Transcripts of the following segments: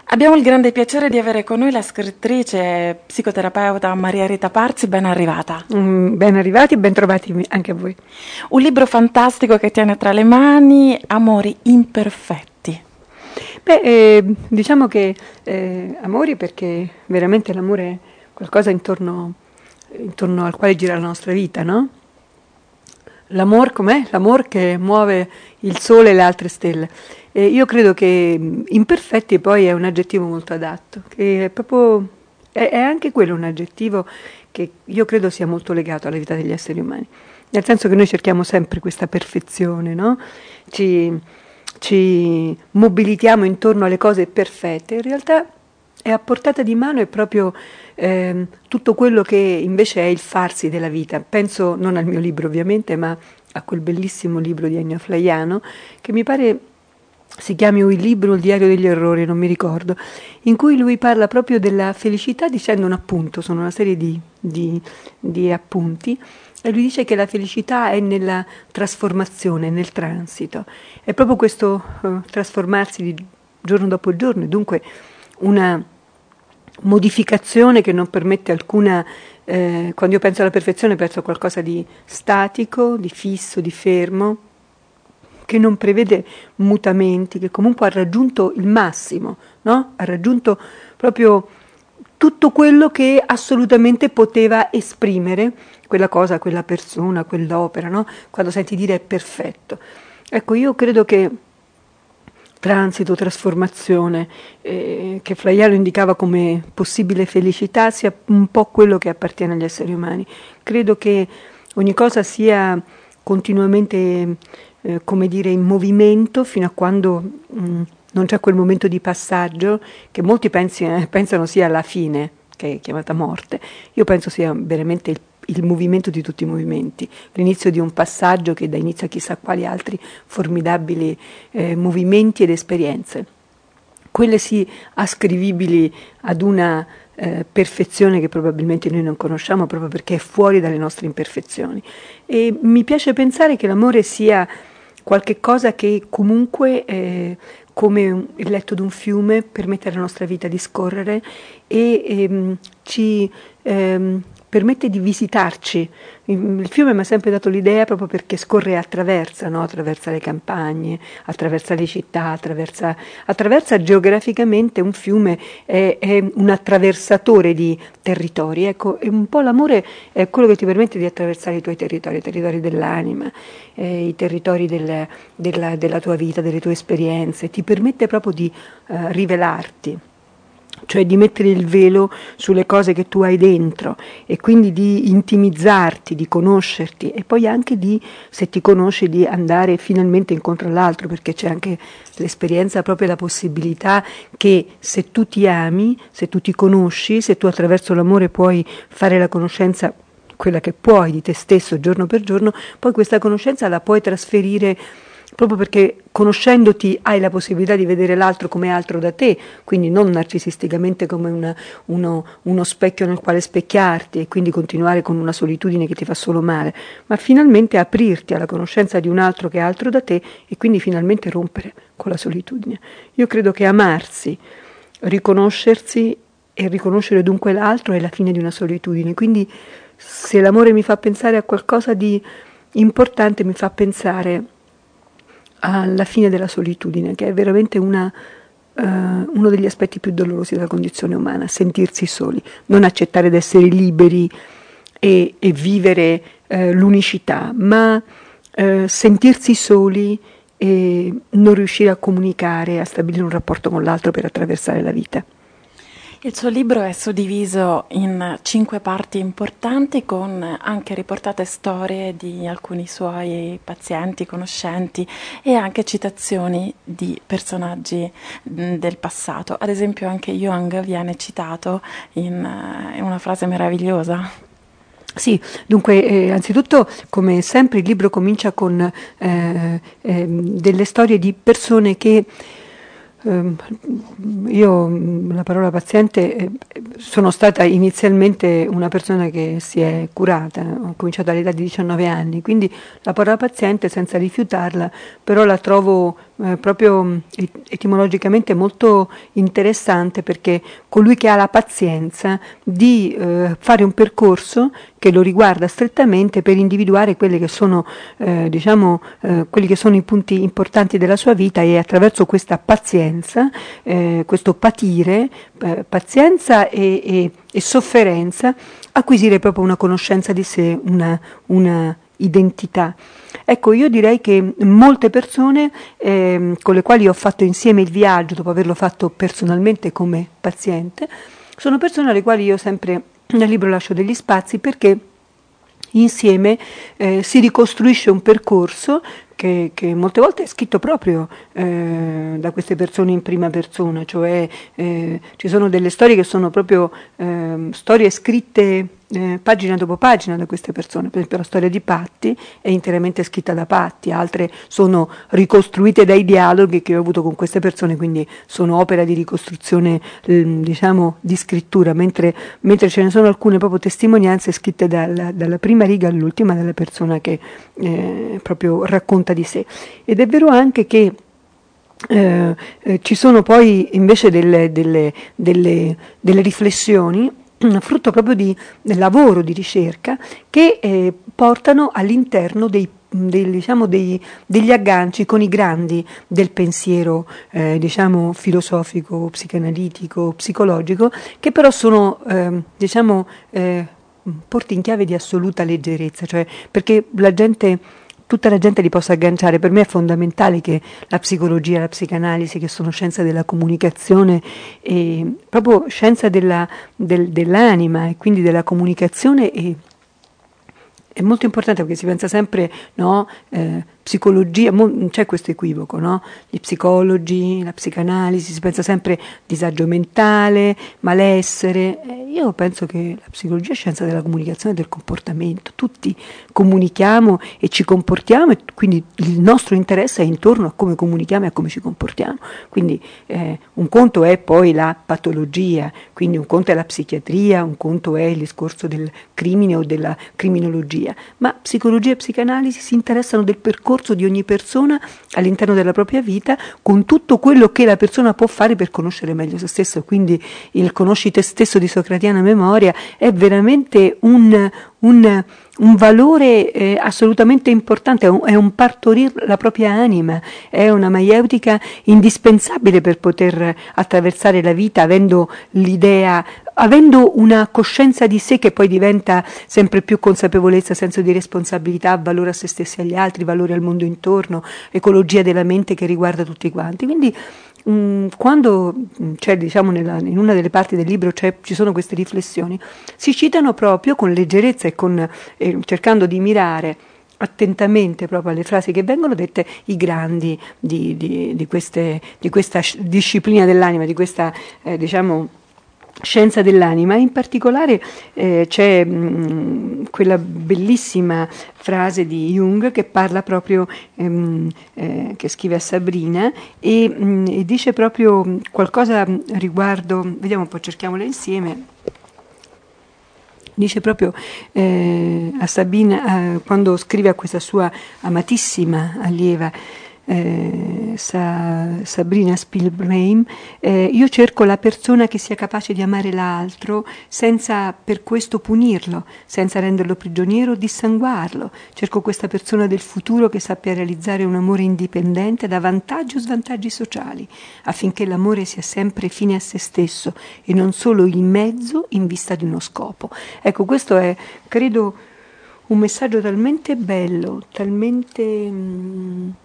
Abbiamo il grande piacere di avere con noi la scrittrice e psicoterapeuta Maria Rita Parzi, ben arrivata. Ben arrivati e ben trovati anche a voi. Un libro fantastico che tiene tra le mani, Amori imperfetti. Diciamo che amori, perché veramente l'amore è qualcosa intorno al quale gira la nostra vita, no? L'amor com'è? L'amor che muove il sole e le altre stelle. Io credo che imperfetti poi è un aggettivo molto adatto, che è proprio, è anche quello un aggettivo che io credo sia molto legato alla vita degli esseri umani. Nel senso che noi cerchiamo sempre questa perfezione, no? Ci mobilitiamo intorno alle cose perfette. In realtà è a portata di mano, è proprio tutto quello che invece è il farsi della vita. Penso non al mio libro ovviamente, ma a quel bellissimo libro di Ennio Flaiano, che mi pare si chiami Il libro, il diario degli errori, non mi ricordo, in cui lui parla proprio della felicità dicendo un appunto, sono una serie di appunti, e lui dice che la felicità è nella trasformazione, nel transito. È proprio questo trasformarsi di giorno dopo giorno, e dunque una modificazione che non permette alcuna, quando io penso alla perfezione penso a qualcosa di statico, di fisso, di fermo, che non prevede mutamenti, che comunque ha raggiunto il massimo, no? Ha raggiunto proprio tutto quello che assolutamente poteva esprimere quella cosa, quella persona, quell'opera, no? Quando senti dire è perfetto. Ecco, io credo che transito, trasformazione, che Flaiano indicava come possibile felicità, sia un po' quello che appartiene agli esseri umani. Credo che ogni cosa sia continuamente, come dire, in movimento fino a quando non c'è quel momento di passaggio che molti pensano sia la fine, che è chiamata morte. Io penso sia veramente il movimento di tutti i movimenti, l'inizio di un passaggio che dà inizio a chissà quali altri formidabili movimenti ed esperienze. Quelle sì ascrivibili ad una perfezione che probabilmente noi non conosciamo proprio perché è fuori dalle nostre imperfezioni. E mi piace pensare che l'amore sia qualche cosa che comunque come il letto di un fiume permette alla nostra vita di scorrere e ci permette di visitarci. Il fiume mi ha sempre dato l'idea proprio perché scorre e attraversa, no? Attraversa le campagne, attraversa le città, attraversa geograficamente. Un fiume è un attraversatore di territori. Ecco, e un po' l'amore è quello che ti permette di attraversare i tuoi territori, i territori dell'anima, i territori della tua vita, delle tue esperienze. Ti permette proprio di rivelarti, cioè di mettere il velo sulle cose che tu hai dentro e quindi di intimizzarti, di conoscerti e poi anche di, se ti conosci, di andare finalmente incontro all'altro, perché c'è anche l'esperienza, proprio la possibilità che se tu ti ami, se tu ti conosci, se tu attraverso l'amore puoi fare la conoscenza, quella che puoi di te stesso giorno per giorno, poi questa conoscenza la puoi trasferire proprio perché conoscendoti hai la possibilità di vedere l'altro come altro da te, quindi non narcisisticamente come uno specchio nel quale specchiarti e quindi continuare con una solitudine che ti fa solo male, ma finalmente aprirti alla conoscenza di un altro che è altro da te e quindi finalmente rompere con la solitudine. Io credo che amarsi, riconoscersi e riconoscere dunque l'altro è la fine di una solitudine, quindi se l'amore mi fa pensare a qualcosa di importante, mi fa pensare alla fine della solitudine, che è veramente uno degli aspetti più dolorosi della condizione umana, sentirsi soli, non accettare di essere liberi e vivere l'unicità, ma sentirsi soli e non riuscire a comunicare, a stabilire un rapporto con l'altro per attraversare la vita. Il suo libro è suddiviso in 5 parti importanti con anche riportate storie di alcuni suoi pazienti, conoscenti e anche citazioni di personaggi del passato. Ad esempio anche Jung viene citato in una frase meravigliosa. Sì, dunque anzitutto come sempre il libro comincia con delle storie di persone che io la parola paziente, sono stata inizialmente una persona che si è curata, ho cominciato all'età di 19 anni, quindi la parola paziente, senza rifiutarla, però la trovo proprio etimologicamente molto interessante, perché colui che ha la pazienza di fare un percorso che lo riguarda strettamente per individuare quelli che sono quelli che sono i punti importanti della sua vita, e attraverso questa pazienza, questo patire, pazienza e sofferenza, acquisire proprio una conoscenza di sé, una identità. Ecco, io direi che molte persone con le quali ho fatto insieme il viaggio, dopo averlo fatto personalmente come paziente, sono persone alle quali io sempre nel libro lascio degli spazi, perché insieme si ricostruisce un percorso che molte volte è scritto proprio da queste persone in prima persona, cioè ci sono delle storie che sono proprio storie scritte pagina dopo pagina da queste persone. Per esempio la storia di Patti è interamente scritta da Patti, altre sono ricostruite dai dialoghi che ho avuto con queste persone, quindi sono opera di ricostruzione, diciamo, di scrittura, mentre ce ne sono alcune proprio testimonianze scritte dalla prima riga all'ultima dalla persona che proprio racconta di sé. Ed è vero anche che ci sono poi invece delle riflessioni, frutto proprio del lavoro di ricerca, che portano all'interno degli agganci con i grandi del pensiero filosofico, psicanalitico, psicologico, che però sono porti in chiave di assoluta leggerezza, cioè perché tutta la gente li possa agganciare. Per me è fondamentale che la psicologia, la psicanalisi, che sono scienza della comunicazione e proprio scienza dell'anima e quindi della comunicazione, è molto importante, perché si pensa sempre, no, psicologia, c'è questo equivoco, no? Gli psicologi, la psicanalisi, si pensa sempre disagio mentale, malessere. Io penso che la psicologia è scienza della comunicazione e del comportamento. Tutti comunichiamo e ci comportiamo, e quindi il nostro interesse è intorno a come comunichiamo e a come ci comportiamo. Quindi un conto è poi la patologia, quindi un conto è la psichiatria, un conto è il discorso del crimine o della criminologia, ma psicologia e psicanalisi si interessano del percorso di ogni persona all'interno della propria vita, con tutto quello che la persona può fare per conoscere meglio se stesso. Quindi il conosci te stesso di socratiana memoria è veramente un valore assolutamente importante, è un partorire la propria anima, è una maieutica indispensabile per poter attraversare la vita, avendo una coscienza di sé che poi diventa sempre più consapevolezza, senso di responsabilità, valore a se stessi e agli altri, valore al mondo intorno, ecologia della mente che riguarda tutti quanti. Quindi quando c'è, in una delle parti del libro ci sono queste riflessioni, si citano proprio con leggerezza e cercando di mirare attentamente proprio alle frasi che vengono dette, i grandi di questa disciplina dell'anima, di questa scienza dell'anima. In particolare c'è quella bellissima frase di Jung che parla proprio, che scrive a Sabrina, e dice proprio qualcosa riguardo, vediamo un po', cerchiamola insieme. Dice proprio a Sabina, quando scrive a questa sua amatissima allieva, Sabrina Spielrein, io cerco la persona che sia capace di amare l'altro senza per questo punirlo, senza renderlo prigioniero o dissanguarlo. Cerco questa persona del futuro che sappia realizzare un amore indipendente da vantaggi o svantaggi sociali, affinché l'amore sia sempre fine a se stesso e non solo il mezzo in vista di uno scopo. Ecco, questo è, credo, un messaggio talmente bello, talmente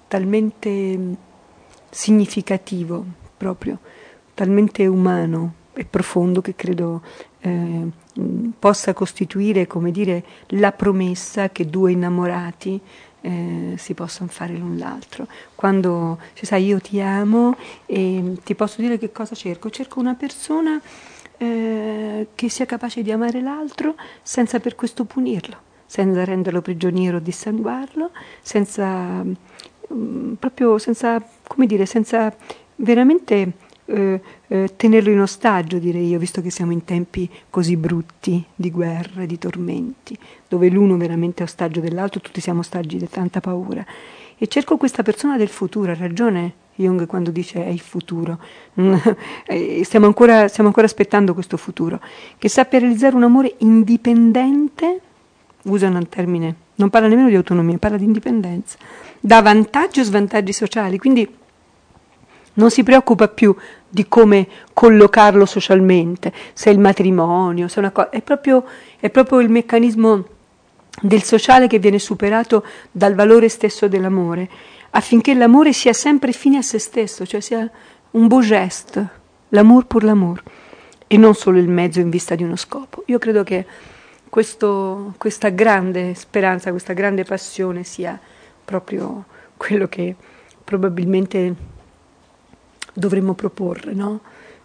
significativo, proprio, talmente umano e profondo, che credo possa costituire, come dire, la promessa che due innamorati si possano fare l'un l'altro. Quando sai, io ti amo e ti posso dire che cosa cerco? Cerco una persona che sia capace di amare l'altro senza per questo punirlo, senza renderlo prigioniero o dissanguarlo, senza, come dire, senza veramente tenerlo in ostaggio, direi io, visto che siamo in tempi così brutti di guerre, di tormenti, dove l'uno veramente è ostaggio dell'altro, tutti siamo ostaggi di tanta paura. E cerco questa persona del futuro, ha ragione Jung quando dice è il futuro. Stiamo ancora aspettando questo futuro, che sappia realizzare un amore indipendente, usa un termine, non parla nemmeno di autonomia, parla di indipendenza, dà vantaggi o svantaggi sociali, quindi non si preoccupa più di come collocarlo socialmente, se è il matrimonio, se è una cosa, è proprio il meccanismo del sociale che viene superato dal valore stesso dell'amore, affinché l'amore sia sempre fine a se stesso, cioè sia un beau geste, l'amour pour l'amour, e non solo il mezzo in vista di uno scopo. Io credo che questa grande speranza, questa grande passione sia proprio quello che probabilmente dovremmo proporre, no?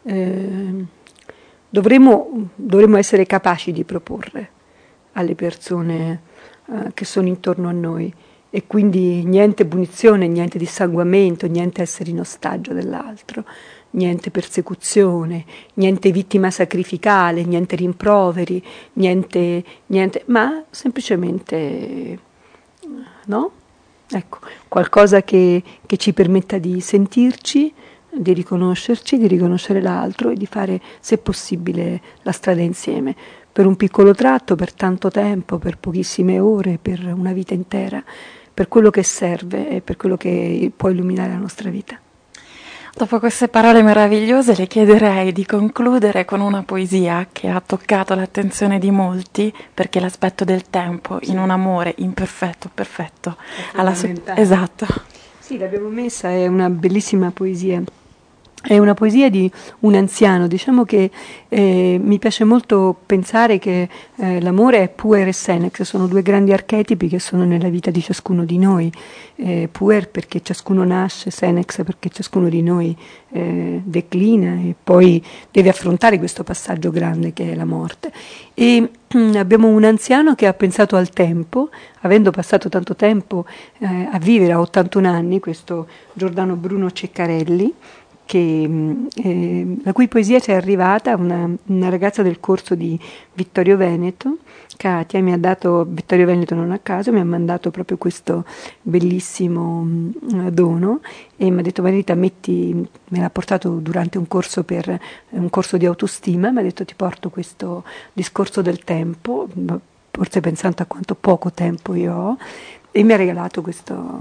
Dovremmo essere capaci di proporre alle persone che sono intorno a noi, e quindi niente punizione, niente dissanguamento, niente essere in ostaggio dell'altro, niente persecuzione, niente vittima sacrificale, niente rimproveri, niente, ma semplicemente, no? Ecco, qualcosa che ci permetta di sentirci, di riconoscerci, di riconoscere l'altro e di fare, se possibile, la strada insieme, per un piccolo tratto, per tanto tempo, per pochissime ore, per una vita intera, per quello che serve e per quello che può illuminare la nostra vita. Dopo queste parole meravigliose le chiederei di concludere con una poesia che ha toccato l'attenzione di molti, perché l'aspetto del tempo in un amore imperfetto, perfetto, esatto. Sì, l'abbiamo messa, è una bellissima poesia. È una poesia di un anziano, diciamo che mi piace molto pensare che l'amore è Puer e Senex, sono due grandi archetipi che sono nella vita di ciascuno di noi. Puer perché ciascuno nasce, Senex perché ciascuno di noi declina e poi deve affrontare questo passaggio grande che è la morte. E abbiamo un anziano che ha pensato al tempo, avendo passato tanto tempo a vivere, a 81 anni, questo Giordano Bruno Ceccarelli, la cui poesia ci è arrivata, una ragazza del corso di Vittorio Veneto, Katia, mi ha dato, Vittorio Veneto non a caso, mi ha mandato proprio questo bellissimo dono e mi ha detto: Marita, me l'ha portato durante un corso di autostima, mi ha detto: ti porto questo discorso del tempo, forse pensando a quanto poco tempo io ho, e mi ha regalato questo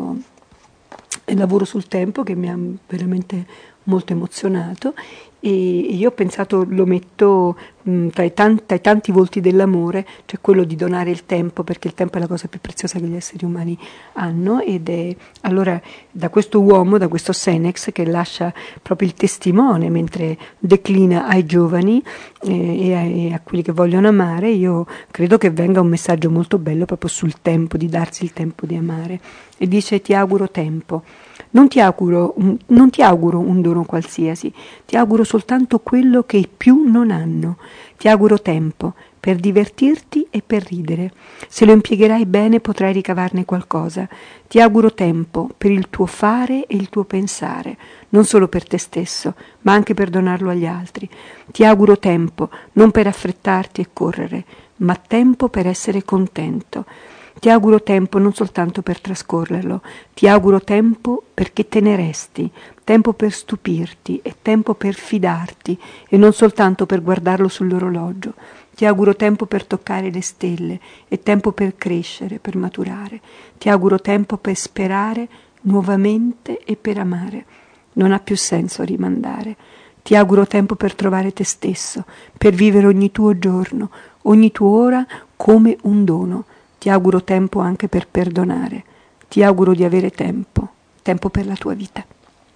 il lavoro sul tempo che mi ha veramente molto emozionato, e io ho pensato, lo metto tra i tanti volti dell'amore, cioè quello di donare il tempo, perché il tempo è la cosa più preziosa che gli esseri umani hanno, ed è allora da questo uomo, da questo Senex che lascia proprio il testimone mentre declina ai giovani e a quelli che vogliono amare. Io credo che venga un messaggio molto bello proprio sul tempo, di darsi il tempo di amare, e dice: ti auguro tempo. Non ti auguro un dono qualsiasi, ti auguro soltanto quello che i più non hanno. Ti auguro tempo per divertirti e per ridere. Se lo impiegherai bene potrai ricavarne qualcosa. Ti auguro tempo per il tuo fare e il tuo pensare, non solo per te stesso, ma anche per donarlo agli altri. Ti auguro tempo non per affrettarti e correre, ma tempo per essere contento. Ti auguro tempo non soltanto per trascorrerlo, ti auguro tempo perché te ne resti, tempo per stupirti e tempo per fidarti e non soltanto per guardarlo sull'orologio. Ti auguro tempo per toccare le stelle e tempo per crescere, per maturare. Ti auguro tempo per sperare nuovamente e per amare. Non ha più senso rimandare. Ti auguro tempo per trovare te stesso, per vivere ogni tuo giorno, ogni tua ora come un dono. Ti auguro tempo anche per perdonare. Ti auguro di avere tempo per la tua vita.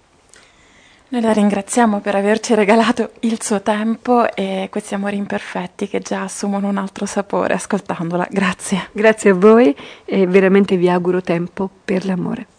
Noi la ringraziamo per averci regalato il suo tempo e questi amori imperfetti che già assumono un altro sapore ascoltandola. Grazie. Grazie a voi e veramente vi auguro tempo per l'amore.